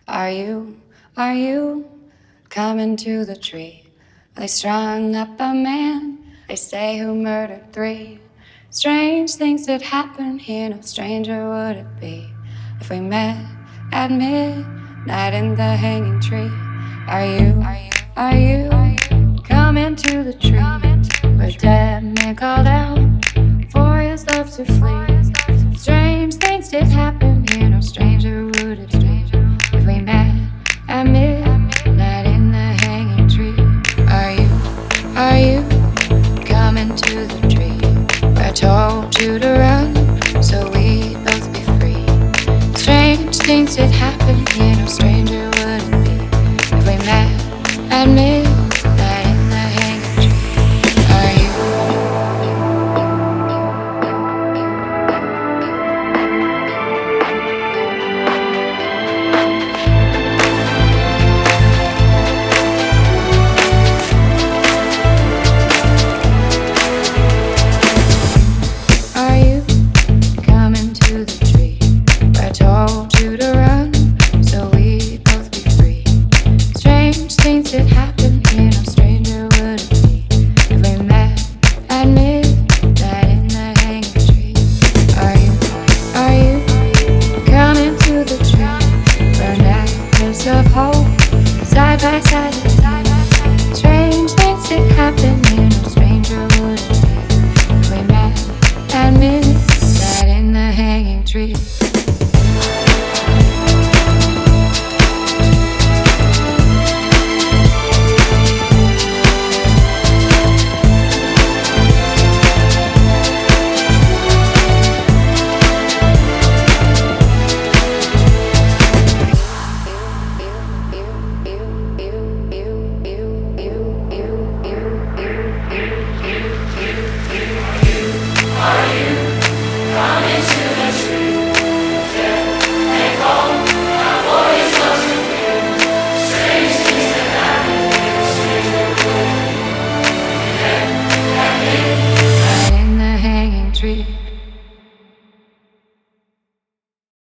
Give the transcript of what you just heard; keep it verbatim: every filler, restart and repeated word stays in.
Are you, are you coming to the tree? They strung up a man, they say, who murdered three. Strange things that happen here, no stranger would it be if we met at midnight in the hanging tree. Are you, are you, are you coming to the tree where dead man called out for his love to flee? Strange things did happen here, no stranger would it be if we met at midnight in the hanging tree. Are you, are you coming to the tree where I told you to run so we'd both be free? Strange things did happen here, no stranger would it be if we met at midnight in the hanging tree. Are you, are you coming to the tree where I told you to run so we'd both be free? Strange things did happen here, no stranger would it be if we met at midnight in the hanging tree. Are you, are you coming to the tree where a necklace of hope side by side? Strange things did happen here, no stranger would it be if we met at midnight in the hanging tree. Are you coming to